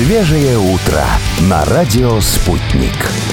Свежее утро на радио «Спутник».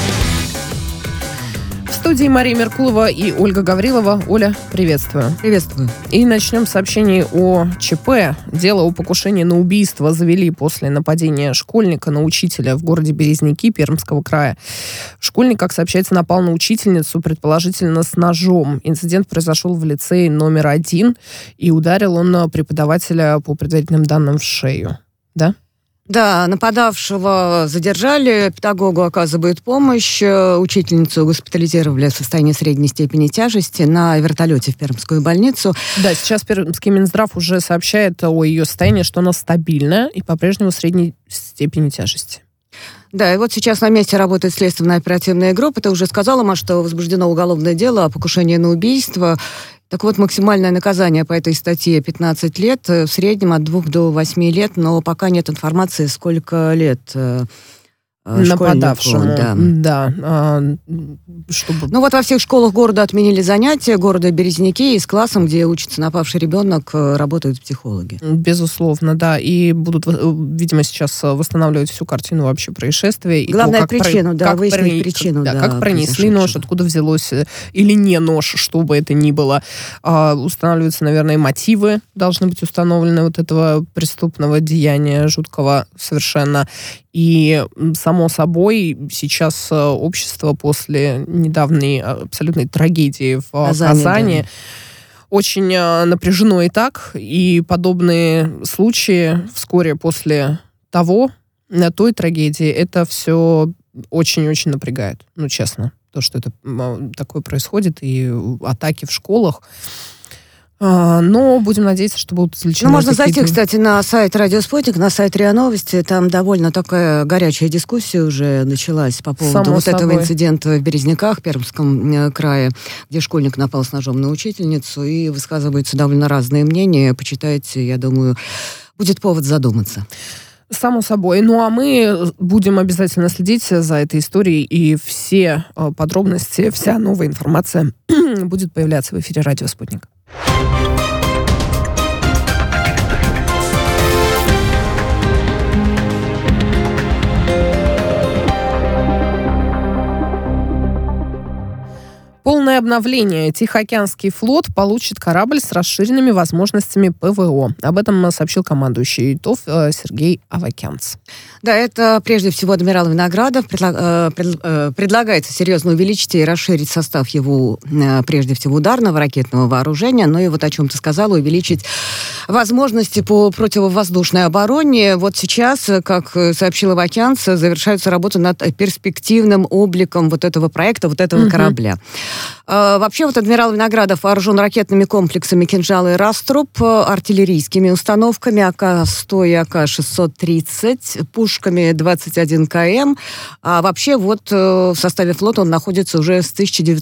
В студии Мария Меркулова и Ольга Гаврилова. Оля, приветствую. Приветствую. И начнем с сообщений о ЧП. Дело о покушении на убийство завели после нападения школьника на учителя в городе Березники Пермского края. Школьник, как сообщается, напал на учительницу, предположительно с ножом. Инцидент произошел в лицее номер 1, и ударил он преподавателя, по предварительным данным, в шею. Да? Да, нападавшего задержали, педагогу оказывают помощь, учительницу госпитализировали в состоянии средней степени тяжести на вертолете в Пермскую больницу. Да, сейчас Пермский Минздрав уже сообщает о ее состоянии, что она стабильна и по-прежнему средней степени тяжести. Да, и вот сейчас на месте работает следственная оперативная группа. Ты уже сказала, Маш, что возбуждено уголовное дело о покушении на убийство. Так вот, максимальное наказание по этой статье 15 лет, в среднем от 2 до 8 лет, но пока нет информации, сколько лет нападавшему. Да. Чтобы... Ну вот во всех школах города отменили занятия, города Березники, и с классом, где учится напавший ребенок, работают психологи. Безусловно, да. И будут, видимо, сейчас восстанавливать всю картину вообще происшествия. Главная причину, выяснить причину. Да, как пронесли нож, откуда взялось или не нож, что бы это ни было. Устанавливаются, наверное, мотивы, должны быть установлены вот этого преступного деяния, жуткого совершенно. И, само собой, сейчас общество после недавней абсолютной трагедии в Казани очень напряжено и так, и подобные случаи вскоре после той трагедии, это все очень-очень напрягает, ну, честно, то, что это такое происходит, и атаки в школах. Но будем надеяться, что будут излечены. Можно зайти, кстати, на сайт «Радио Спутник», на сайт РИА Новости. Там довольно такая горячая дискуссия уже началась по поводу этого инцидента в Березниках, в Пермском крае, где школьник напал с ножом на учительницу, и высказываются довольно разные мнения. Почитайте, я думаю, будет повод задуматься. Само собой. Ну, а мы будем обязательно следить за этой историей, и все подробности, вся новая информация будет появляться в эфире «Радио Спутник». Полное обновление. Тихоокеанский флот получит корабль с расширенными возможностями ПВО. Об этом сообщил командующий ТОВ Сергей Авакянц. Да, это прежде всего адмирал Виноградов. Предлагается серьезно увеличить и расширить состав его, прежде всего, ударного ракетного вооружения, но и вот о чем ты сказала, увеличить возможности по противовоздушной обороне. Вот сейчас, как сообщил Авакянц, завершаются работы над перспективным обликом вот этого проекта, вот этого корабля. Вообще, вот адмирал Виноградов вооружен ракетными комплексами «Кинжал» и «Раструб», артиллерийскими установками АК-100 и АК-630, пушками 21 КМ. А вообще, вот в составе флота он находится уже с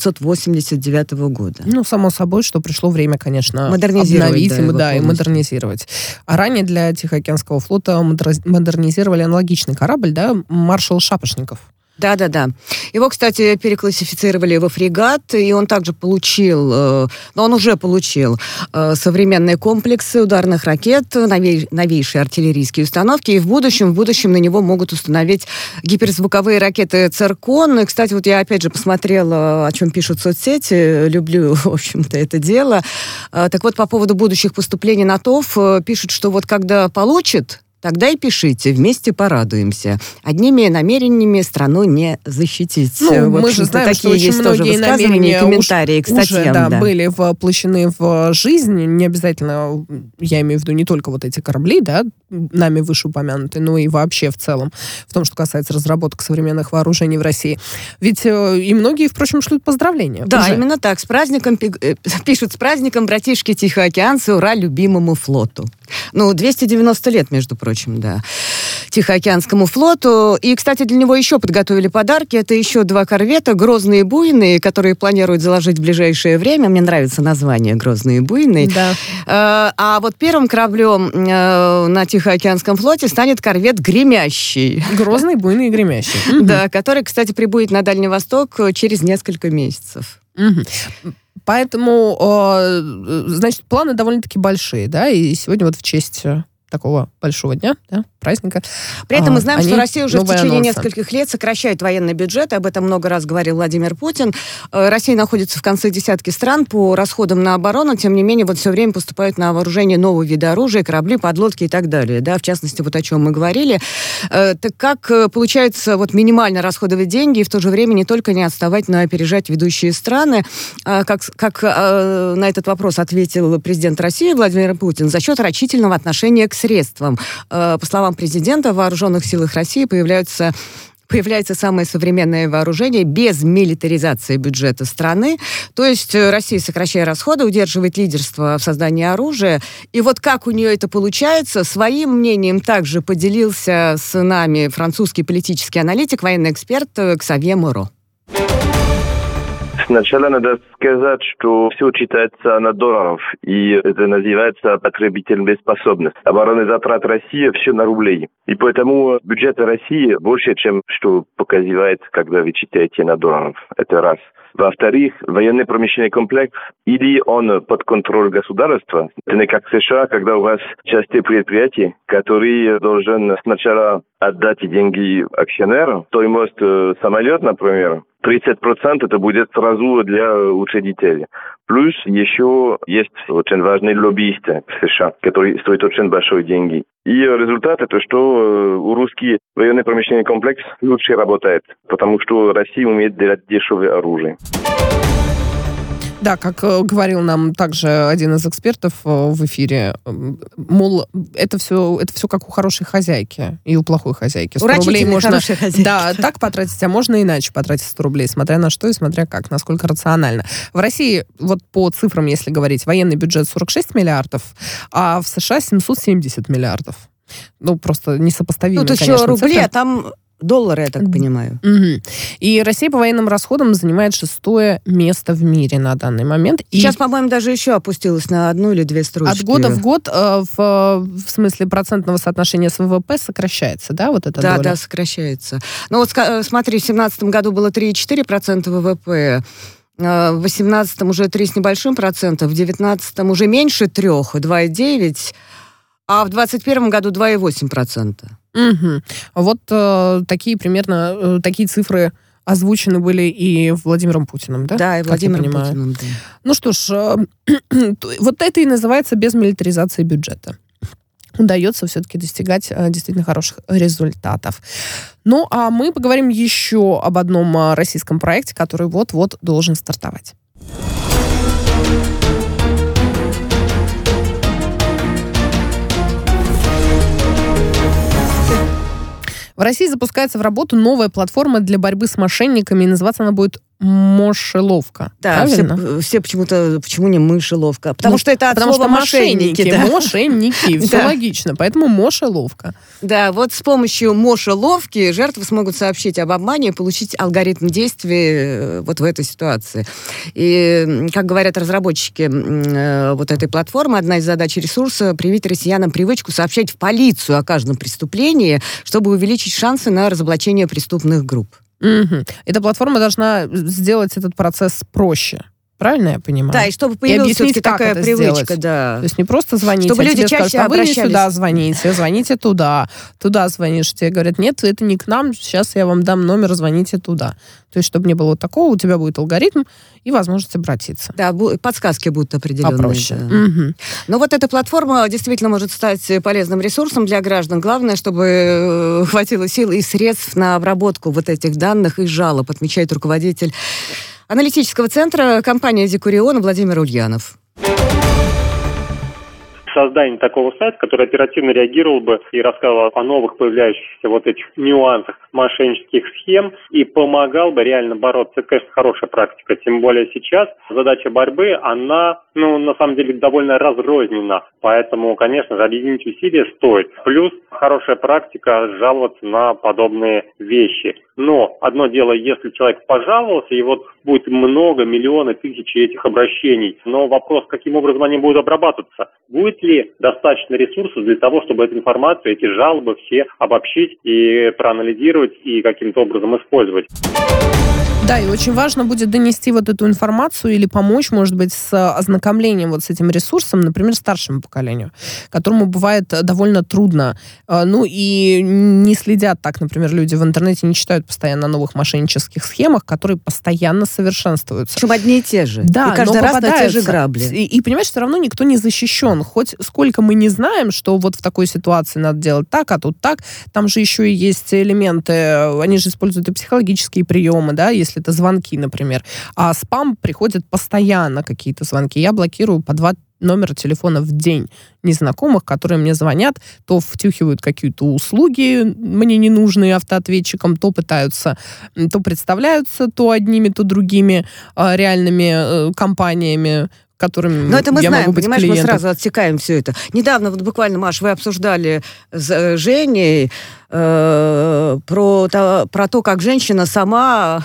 1989 года. Ну, само собой, что пришло время, конечно, модернизировать, обновить и модернизировать. А ранее для Тихоокеанского флота модернизировали аналогичный корабль, да, маршал Шапошников. Да. Его, кстати, переклассифицировали во фрегат, и он также получил, он уже получил современные комплексы ударных ракет, новейшие артиллерийские установки, и в будущем на него могут установить гиперзвуковые ракеты «Циркон». И, кстати, вот я опять же посмотрела, о чем пишут соцсети, люблю, в общем-то, это дело. Так вот, по поводу будущих поступлений на ТОВ пишут, что вот когда получит, тогда и пишите, вместе порадуемся. Одними намерениями страну не защитить. Ну, мы же знаем, что очень многие намерения комментарии к статьям, уже были воплощены в жизнь. Не обязательно, я имею в виду не только вот эти корабли, да, нами вышеупомянутые, но и вообще в целом, в том, что касается разработок современных вооружений в России. Ведь и многие, впрочем, шлют поздравления. Да, уже. Именно так. С праздником, пишут, с праздником, братишки тихоокеанцы, ура любимому флоту. 290 лет, между прочим, да, Тихоокеанскому флоту. И, кстати, для него еще подготовили подарки. Это еще 2 корвета «Грозные буйные», которые планируют заложить в ближайшее время. Мне нравится название «Грозные буйные». Да. А вот первым кораблем на Тихоокеанском флоте станет корвет «Гремящий». «Грозный, буйный и гремящий». Да, который, кстати, прибудет на Дальний Восток через несколько месяцев. Поэтому, значит, планы довольно-таки большие, да, и сегодня вот в честь такого большого дня, да, праздника. При этом мы знаем, что Россия уже в течение анонсы. нескольких лет сокращает военный бюджет, об этом много раз говорил Владимир Путин. Россия находится в конце десятки стран по расходам на оборону, тем не менее, вот все время поступают на вооружение новые виды оружия, корабли, подлодки и так далее, да, в частности, вот о чем мы говорили. Так как получается вот минимально расходовать деньги и в то же время не только не отставать, но и опережать ведущие страны? Как на этот вопрос ответил президент России Владимир Путин, за счет рачительного отношения к средствам. По словам президента, в вооруженных силах России появляется самое современное вооружение без милитаризации бюджета страны. То есть Россия, сокращая расходы, удерживает лидерство в создании оружия. И вот как у нее это получается, своим мнением также поделился с нами французский политический аналитик, военный эксперт Ксавье Моро. Сначала надо сказать, что все читается на долларов, и это называется потребительная способность. Оборонный затрат России все на рублей. И поэтому бюджет России больше, чем что показывает, когда вы читаете на долларов. Это раз. Во-вторых, военно-промышленный комплекс, или он под контроль государства, это не как США, когда у вас части предприятий, которые должен сначала отдать деньги акционерам, стоимость самолет, например, 30% это будет сразу для учредителей. Плюс еще есть очень важные лоббисты в США, которые стоят очень большие деньги. И результат это, что у русский военно-промышленный комплекс лучше работает, потому что Россия умеет делать дешевое оружие. Да, как говорил нам также один из экспертов в эфире, мол, это все как у хорошей хозяйки и у плохой хозяйки. 100 рублей можно так потратить, а можно иначе потратить 100 рублей, смотря на что и смотря как, насколько рационально. В России, вот по цифрам, если говорить, военный бюджет 46 миллиардов, а в США 770 миллиардов. Ну, просто несопоставимые, конечно, еще рубли, цифры. А там доллары, я так понимаю. Угу. И Россия по военным расходам занимает 6-е место в мире на данный момент. Сейчас, по-моему, даже еще опустилась на 1 или 2 строчки. От года в год, в смысле процентного соотношения с ВВП, сокращается, да, вот эта доля? Да, сокращается. Ну вот смотри, в 2017 году было 3,4% ВВП, в 2018 уже 3 с небольшим процентом, в 2019 уже меньше 3, 2,9%, а в 2021 году 2,8%. Угу. Вот такие примерно, такие цифры озвучены были и Владимиром Путиным, да? Да, и Владимиром Путиным, да. Ну что ж, вот это и называется безмилитаризацией бюджета. Удается все-таки достигать действительно хороших результатов. Ну, а мы поговорим еще об одном российском проекте, который вот-вот должен стартовать. В России запускается в работу новая платформа для борьбы с мошенниками, и называться она будет «Мошеловка». Да, все почему-то, почему не «мышеловка»? Потому что это от слова «мошенники». Да? Мошенники, все логично, поэтому «Мошеловка». Да, вот с помощью «Мошеловки» жертвы смогут сообщить об обмане и получить алгоритм действий вот в этой ситуации. И, как говорят разработчики вот этой платформы, одна из задач ресурса — привить россиянам привычку сообщать в полицию о каждом преступлении, чтобы увеличить шансы на разоблачение преступных групп. Угу. Эта платформа должна сделать этот процесс проще. Правильно я понимаю? Да, и чтобы появилась все-таки такая привычка, да. То есть не просто звонить, чтобы люди чаще скажут, вы обращались. Сюда звоните туда звонишь. Тебе говорят, нет, это не к нам, сейчас я вам дам номер, звоните туда. То есть, чтобы не было такого, у тебя будет алгоритм и возможность обратиться. Да, подсказки будут определенные. Попроще. Да. Угу. Но вот эта платформа действительно может стать полезным ресурсом для граждан. Главное, чтобы хватило сил и средств на обработку вот этих данных и жалоб, отмечает руководитель аналитического центра компании «Декурион» Владимир Ульянов. Создание такого сайта, который оперативно реагировал бы и рассказывал о новых появляющихся вот этих нюансах мошеннических схем и помогал бы реально бороться. Это, конечно, хорошая практика. Тем более сейчас задача борьбы, она, на самом деле, довольно разрознена. Поэтому, конечно же, объединить усилия стоит. Плюс хорошая практика жаловаться на подобные вещи. Но одно дело, если человек пожаловался, и вот будет много, миллионы, тысячи этих обращений. Но вопрос, каким образом они будут обрабатываться. Будет ли достаточно ресурсов для того, чтобы эту информацию, эти жалобы все обобщить и проанализировать и каким-то образом использовать? Да, и очень важно будет донести вот эту информацию или помочь, может быть, с ознакомлением вот с этим ресурсом, например, старшему поколению, которому бывает довольно трудно. Ну и не следят так, например, люди в интернете не читают постоянно о новых мошеннических схемах, которые постоянно совершенствуются. Причем одни и те же. Да, и каждый раз на те же попадаются. грабли. И понимаешь, все равно никто не защищен. Хоть сколько мы не знаем, что вот в такой ситуации надо делать так, а тут так, там же еще и есть элементы, они же используют и психологические приемы, да, если это звонки, например. А спам приходит постоянно, какие-то звонки. Я блокирую по 2 номера телефона в день незнакомых, которые мне звонят, то втюхивают какие-то услуги мне ненужные автоответчиком, то пытаются, то представляются то одними, то другими реальными компаниями, которыми Но это мы я знаем, могу быть понимаешь, клиентом. мы сразу отсекаем все это. Недавно, вот буквально, Маш, вы обсуждали с Женей про то, как женщина сама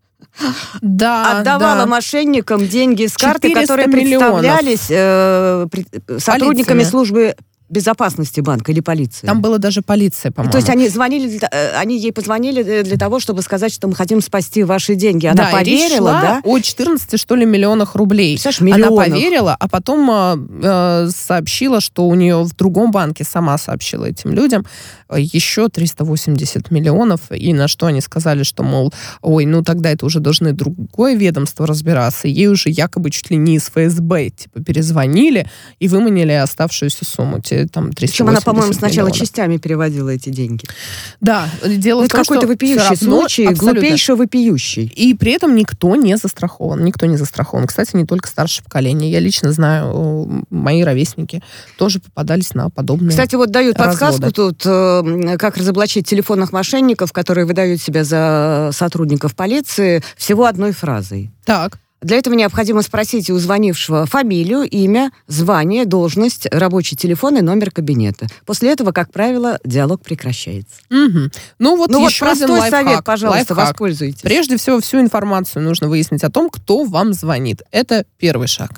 отдавала мошенникам деньги с карты, которые представлялись сотрудниками службы безопасности банка или полиции. Там была даже полиция, по-моему. То есть они ей позвонили для того, чтобы сказать, что мы хотим спасти ваши деньги. Она поверила, да? О 14, что ли, миллионах рублей. Миллионов. Она поверила, а потом сообщила, что у нее в другом банке, сама сообщила этим людям, еще 380 миллионов, и на что они сказали, что, мол, ой, ну тогда это уже должны другое ведомство разбираться. Ей уже якобы чуть ли не из ФСБ перезвонили и выманили оставшуюся сумму. Там 380 Причем она, по-моему, сначала миллионов. Частями переводила эти деньги. Да, дело в том, что какой-то вопиющий случай, глупейший вопиющий. И при этом никто не застрахован. Никто не застрахован. Кстати, не только старшее поколение. Я лично знаю, мои ровесники тоже попадались на подобные Кстати, вот дают разводы. подсказку тут, как разоблачить телефонных мошенников, которые выдают себя за сотрудников полиции всего одной фразой. Так. Для этого необходимо спросить у звонившего фамилию, имя, звание, должность, рабочий телефон и номер кабинета. После этого, как правило, диалог прекращается. Угу. Ну вот еще один простой лайфхак. совет, пожалуйста, воспользуйтесь. Прежде всего, всю информацию нужно выяснить о том, кто вам звонит. Это первый шаг.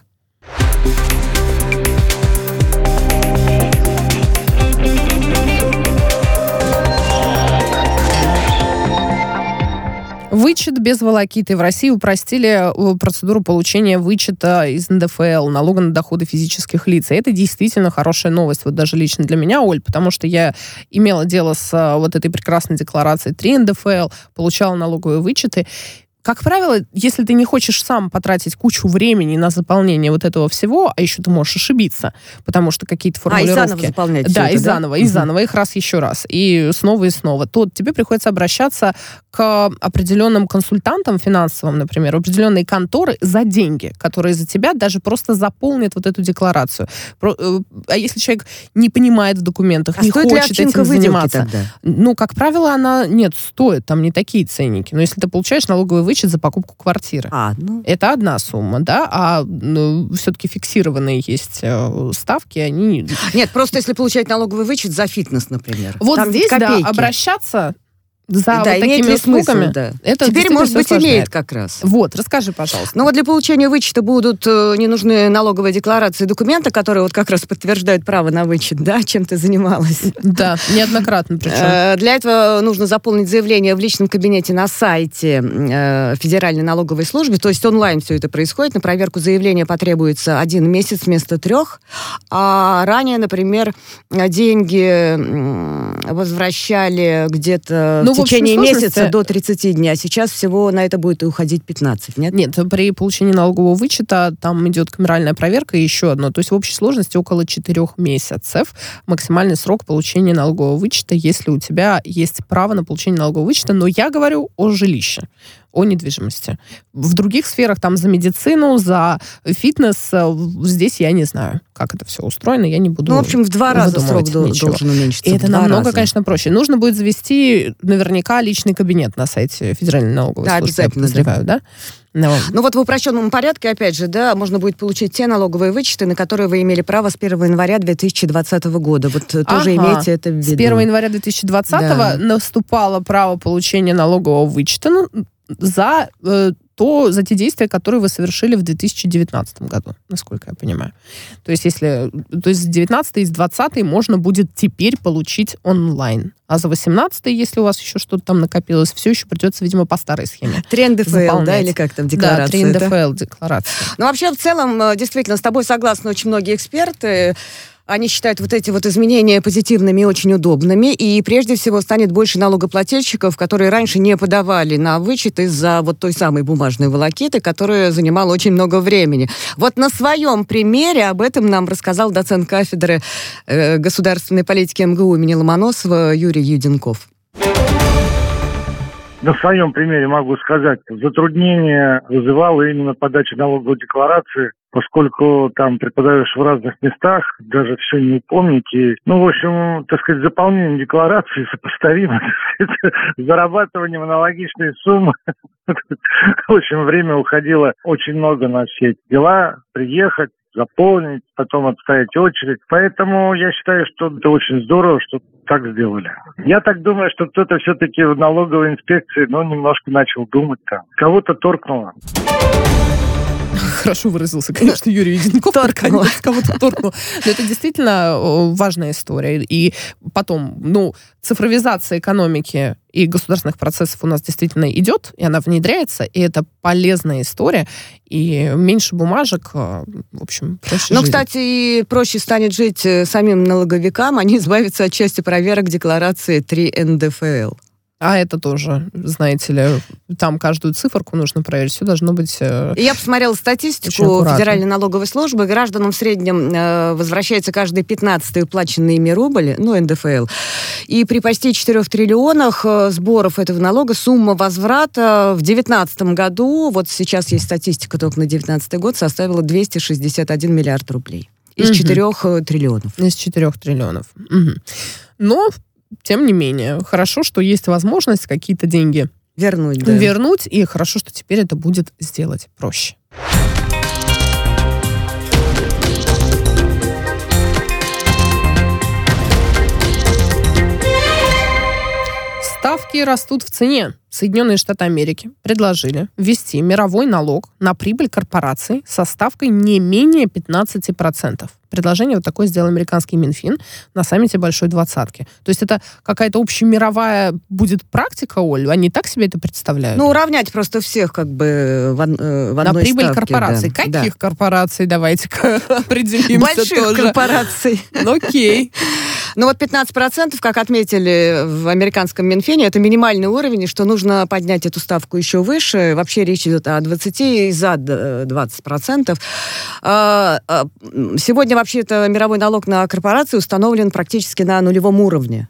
Вычет без волокиты. В России упростили процедуру получения вычета из НДФЛ, налога на доходы физических лиц. И это действительно хорошая новость, вот даже лично для меня, Оль, потому что я имела дело с вот этой прекрасной декларацией 3 НДФЛ, получала налоговые вычеты. Как правило, если ты не хочешь сам потратить кучу времени на заполнение вот этого всего, а еще ты можешь ошибиться, потому что какие-то формулировки... и заново заполнять да, все это, и заново, их раз еще раз, и снова, то тебе приходится обращаться к определенным консультантам финансовым, например, определенные конторы за деньги, которые за тебя даже просто заполнят вот эту декларацию. А если человек не понимает в документах, не хочет этим заниматься, тогда? Ну, как правило, она, стоит, там не такие ценники. Но если ты получаешь налоговый вычет за покупку квартиры. Это одна сумма, да, а все-таки фиксированные есть ставки, они... Нет, просто если получать налоговый вычет за фитнес, например. Вот там здесь, копейки. Да, обращаться за вот имеет такими услугами. Смысл, да. Это теперь, может быть, имеет как раз. Вот, расскажи, пожалуйста. Ну вот для получения вычета будут не нужны налоговые декларации и документы, которые вот как раз подтверждают право на вычет, да, чем ты занималась. Да, неоднократно причем. Для этого нужно заполнить заявление в личном кабинете на сайте Федеральной налоговой службы, то есть онлайн все это происходит. На проверку заявления потребуется 1 месяц вместо 3, а ранее, например, деньги возвращали где-то в течение месяца до 30 дней, а сейчас всего на это будет уходить 15, нет? Нет, при получении налогового вычета там идет камеральная проверка и еще одно. То есть в общей сложности около 4 месяцев максимальный срок получения налогового вычета, если у тебя есть право на получение налогового вычета. Но я говорю о жилище, о недвижимости. В других сферах, там, за медицину, за фитнес, здесь я не знаю, как это все устроено, я не буду. Ну, в общем, в 2 раза срок должен уменьшиться. И это намного, конечно, проще. Нужно будет завести наверняка личный кабинет на сайте Федеральной налоговой службы. Обязательно, я подозреваю, да? Ну вот в упрощенном порядке, опять же, да, можно будет получить те налоговые вычеты, на которые вы имели право с 1 января 2020 года. Вот тоже имейте это в виду. С 1 января 2020 наступало право получения налогового вычета за за те действия, которые вы совершили в 2019 году, насколько я понимаю. То есть с 19 и с 20 можно будет теперь получить онлайн. А за 18, если у вас еще что-то там накопилось, все еще придется, видимо, по старой схеме. 3 НДФЛ, да, или как там декларация? Да, 3 НДФЛ декларация. Ну, вообще, в целом, действительно, с тобой согласны очень многие эксперты. Они считают вот эти вот изменения позитивными и очень удобными, и прежде всего станет больше налогоплательщиков, которые раньше не подавали на вычет из-за вот той самой бумажной волокиты, которая занимала очень много времени. Вот на своем примере об этом нам рассказал доцент кафедры государственной политики МГУ имени Ломоносова Юрий Юденков. На своем примере могу сказать, затруднение вызывала именно подача налоговой декларации, поскольку там преподаешь в разных местах, даже все не упомнить. И, в общем, так сказать, заполнение декларации сопоставимо с зарабатыванием аналогичной суммы. В общем, время уходило очень много на все эти дела, приехать, заполнить, потом отстоять очередь. Поэтому я считаю, что это очень здорово, что так сделали. Я так думаю, что кто-то все-таки в налоговой инспекции, немножко начал думать там. Кого-то торкнуло. Хорошо выразился, конечно, Юрий Юденков. Кого-то торкнул. Но это действительно важная история. И потом, цифровизация экономики и государственных процессов у нас действительно идет, и она внедряется, и это полезная история, и меньше бумажек, в общем, проще жить. Кстати, и проще станет жить самим налоговикам, они избавятся от части проверок декларации 3 НДФЛ. А это тоже, знаете ли, там каждую циферку нужно проверить. Все должно быть Я посмотрела статистику Федеральной налоговой службы. Гражданам в среднем возвращается каждый 15-й уплаченный ими рубль, НДФЛ. И при почти 4 триллионах сборов этого налога сумма возврата в 2019 году, вот сейчас есть статистика только на 2019 год, составила 261 миллиард рублей. Из 4 триллионов. Из 4 триллионов. Но тем не менее, хорошо, что есть возможность какие-то деньги вернуть, и хорошо, что теперь это будет сделать проще. Ставки растут в цене. Соединенные Штаты Америки предложили ввести мировой налог на прибыль корпораций со ставкой не менее 15%. Предложение вот такое сделал американский Минфин на саммите Большой Двадцатки. То есть это какая-то общемировая будет практика, Оль? Они так себе это представляют? Уравнять просто всех в одной на прибыль ставке, корпораций. Да. Каких корпораций? Давайте-ка определимся больших тоже. Корпораций. Окей. 15%, как отметили в американском Минфине, это минимальный уровень, и что нужно поднять эту ставку еще выше. Вообще речь идет о 20% и за 20%. Сегодня вообще-то мировой налог на корпорации установлен практически на нулевом уровне.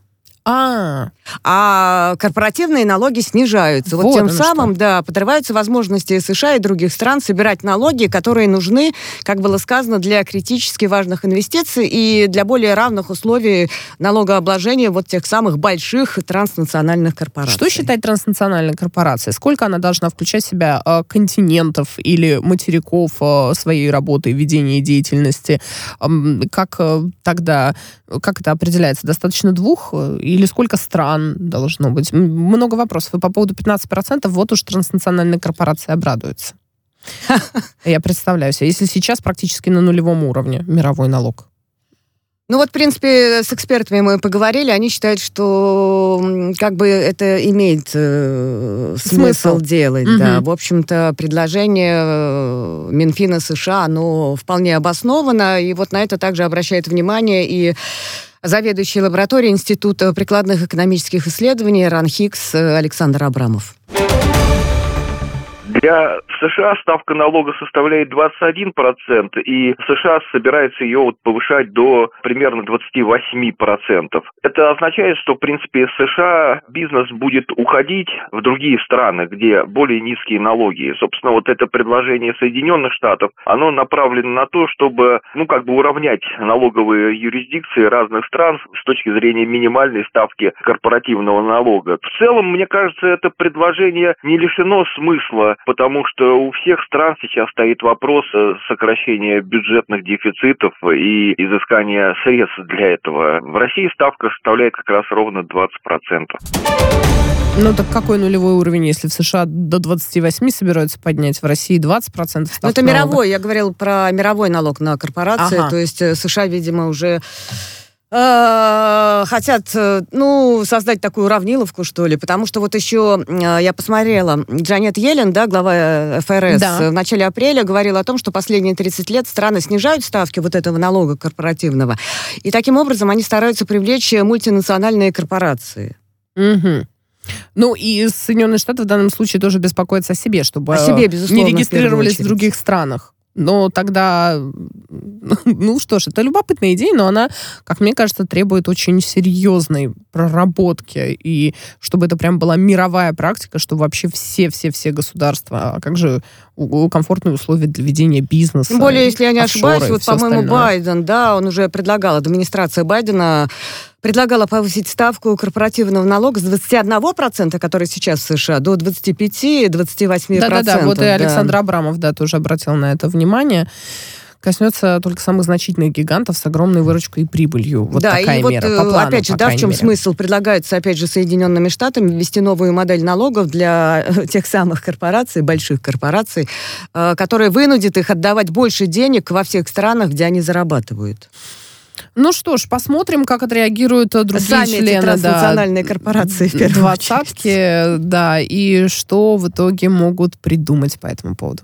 А корпоративные налоги снижаются. Вот тем самым, подрываются возможности США и других стран собирать налоги, которые нужны, как было сказано, для критически важных инвестиций и для более равных условий налогообложения вот тех самых больших транснациональных корпораций. Что считать транснациональной корпорацией? Сколько она должна включать в себя континентов или материков своей работы, ведения деятельности? Как это определяется? Достаточно 2 или сколько стран должно быть? Много вопросов. И по поводу 15%, вот уж транснациональные корпорации обрадуются. Я представляю себе. Если сейчас практически на нулевом уровне мировой налог. В принципе, с экспертами мы поговорили, они считают, что это имеет смысл делать. Угу. Да. В общем-то, предложение Минфина США, оно вполне обосновано, и вот на это также обращает внимание и заведующий лабораторией Института прикладных экономических исследований РАН-Хикс Александр Абрамов. Для США ставка налога составляет 21%, и США собирается ее повышать до примерно 28%. Это означает, что, в принципе, США бизнес будет уходить в другие страны, где более низкие налоги. Собственно, вот это предложение Соединенных Штатов, оно направлено на то, чтобы, уравнять налоговые юрисдикции разных стран с точки зрения минимальной ставки корпоративного налога. В целом, мне кажется, это предложение не лишено смысла. потому что у всех стран сейчас стоит вопрос сокращения бюджетных дефицитов и изыскания средств для этого. В России ставка составляет как раз ровно 20%. Ну так какой нулевой уровень, если в США до 28 собираются поднять, в России 20% ставка? Ну это мировой, я говорила про мировой налог на корпорации, Ага. то есть США, видимо, уже хотят, создать такую уравниловку, что ли, потому что вот еще я посмотрела, Джанет Йеллен, да, глава ФРС, Да. в начале апреля говорила о том, что последние 30 лет страны снижают ставки вот этого налога корпоративного, и таким образом они стараются привлечь мультинациональные корпорации. Угу. Ну и Соединенные Штаты в данном случае тоже беспокоятся о себе, чтобы О себе, безусловно, не в регистрировались в первую других странах. Но тогда, ну что ж, это любопытная идея, но она, как мне кажется, требует очень серьезной проработки, и чтобы это прям была мировая практика, что вообще все государства, а как же комфортные условия для ведения бизнеса. Тем более, если я не офшоры ошибаюсь, и вот, всё по-моему, остальное. Байден, да, он уже предлагал, администрация Байдена предлагала повысить ставку корпоративного налога с 21%, который сейчас в США, до 25-28%. Да-да-да, вот и да. Александр Абрамов, да, тоже обратил на это внимание. Коснется только самых значительных гигантов с огромной выручкой и прибылью. Вот да, такая и вот, мера, по плану, опять же, по да, в крайней чем мере. смысл? Предлагается, опять же, Соединенными Штатами ввести новую модель налогов для тех самых корпораций, больших корпораций, которая вынудит их отдавать больше денег во всех странах, где они зарабатывают. Ну что ж, посмотрим, как отреагируют другие Сами эти члены транснациональные корпорации, в первую двадцатки, да, и что в итоге могут придумать по этому поводу.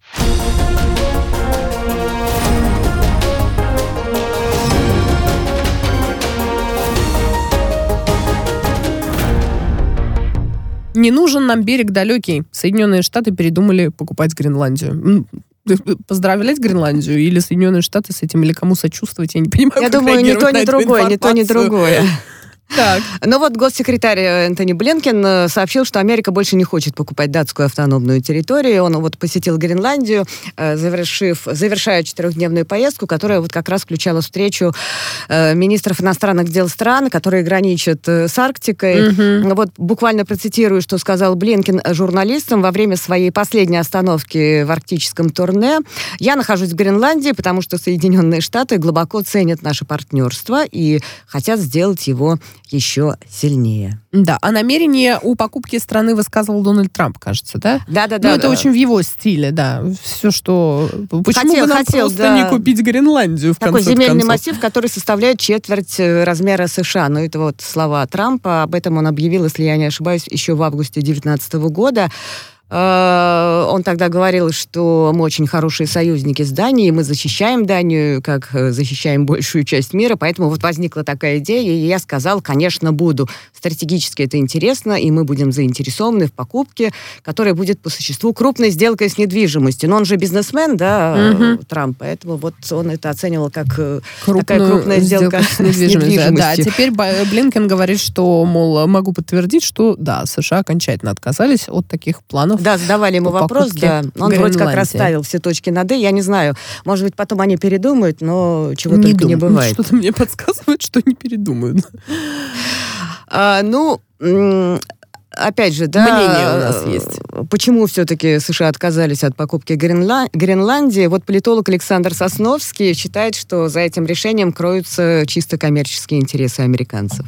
Не нужен нам берег далекий. Соединенные Штаты передумали покупать Гренландию. Поздравлять Гренландию или Соединенные Штаты с этим, или кому сочувствовать, я не понимаю, Я как думаю, ни то, реагировать на ни эту другое, ни то, ни информацию. другое. Так. Ну вот госсекретарь Энтони Блинкен сообщил, что Америка больше не хочет покупать датскую автономную территорию. Он вот посетил Гренландию, завершая 4-дневную поездку, которая вот как раз включала встречу министров иностранных дел стран, которые граничат с Арктикой. Мгм. Вот буквально процитирую, что сказал Блинкен журналистам во время своей последней остановки в арктическом турне. «Я нахожусь в Гренландии, потому что Соединенные Штаты глубоко ценят наше партнерство и хотят сделать его еще сильнее». Да, а намерение у покупки страны высказывал Дональд Трамп, кажется, да? Да-да-да. Ну, это очень в его стиле, да. Все, что... Почему бы нам просто да. не купить Гренландию, в Такой конце земельный концов? массив, который составляет четверть размера США. Но это вот слова Трампа. Об этом он объявил, если я не ошибаюсь, еще в августе 2019 года. Он тогда говорил, что мы очень хорошие союзники с Данией, мы защищаем Данию, как защищаем большую часть мира, поэтому вот возникла такая идея, и я сказал, конечно, буду. Стратегически это интересно, и мы будем заинтересованы в покупке, которая будет по существу крупной сделкой с недвижимостью. Но он же бизнесмен, да, Трамп, поэтому вот он это оценивал как такая крупная сделка с недвижимостью. Да, теперь Блинкен говорит, что, мол, могу подтвердить, что, да, США окончательно отказались от таких планов. Да, задавали ему по вопрос, покупке да. Он вроде как Гренландии. расставил все точки над «и». Я не знаю, может быть, потом они передумают, но чего только не думаю. бывает. Что-то мне подсказывает, что не передумают. Опять же, да, Мнение у нас есть. Почему все-таки США отказались от покупки Гренландии? Вот политолог Александр Сосновский считает, что за этим решением кроются чисто коммерческие интересы американцев.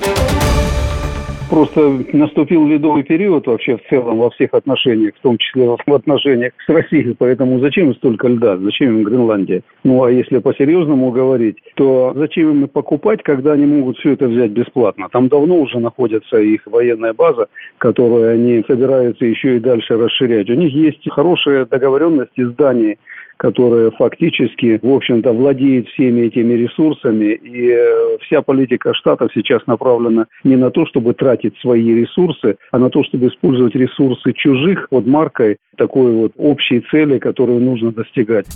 Просто наступил ледовый период вообще в целом во всех отношениях, в том числе в отношениях с Россией. Поэтому зачем им столько льда? Зачем им Гренландия? Ну, а если по-серьезному говорить, то зачем им покупать, когда они могут все это взять бесплатно? Там давно уже находится их военная база, которую они собираются еще и дальше расширять. У них есть хорошие договоренности с Данией, которая фактически, в общем-то, владеет всеми этими ресурсами. И вся политика Штатов сейчас направлена не на то, чтобы тратить свои ресурсы, а на то, чтобы использовать ресурсы чужих под маркой такой вот общей цели, которую нужно достигать.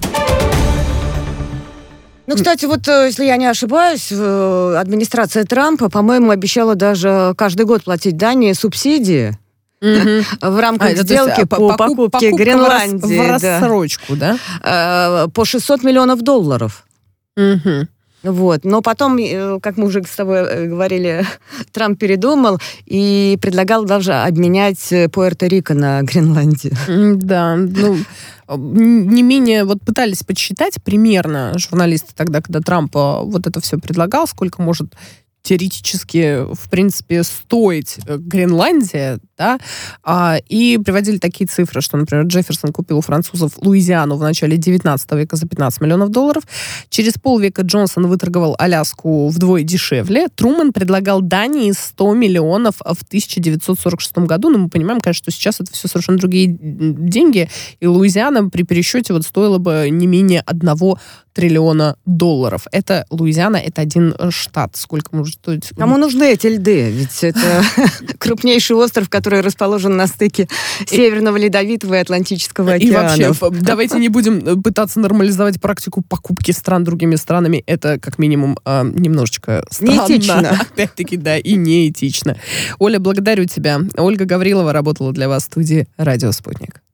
Ну, кстати, вот, если я не ошибаюсь, администрация Трампа, по-моему, обещала даже каждый год платить Дании субсидии в рамках сделки по покупке Гренландии. В рассрочку, да? По $600 миллионов. Мгм. Вот. Но потом, как мы уже с тобой говорили, Трамп передумал и предлагал даже обменять Пуэрто-Рико на Гренландию. Да, не менее, пытались подсчитать примерно журналисты тогда, когда Трамп вот это все предлагал, сколько может теоретически, в принципе, стоить Гренландия, да, и приводили такие цифры, что, например, Джефферсон купил у французов Луизиану в начале 19 века за $15 миллионов, через полвека Джонсон выторговал Аляску вдвое дешевле, Трумэн предлагал Дании 100 миллионов в 1946 году, но мы понимаем, конечно, что сейчас это все совершенно другие деньги, и Луизиана при пересчете стоила бы не менее $1 триллиона. Это Луизиана, это один штат. Сколько может стоить? Кому нужны эти льды? Ведь это крупнейший остров, который расположен на стыке Северного Ледовитого и Атлантического океанов. И вообще, давайте не будем пытаться нормализовать практику покупки стран другими странами. Это, как минимум, немножечко странно. Неэтично. Опять-таки, да, и неэтично. Оля, благодарю тебя. Ольга Гаврилова работала для вас в студии «Радио Спутник».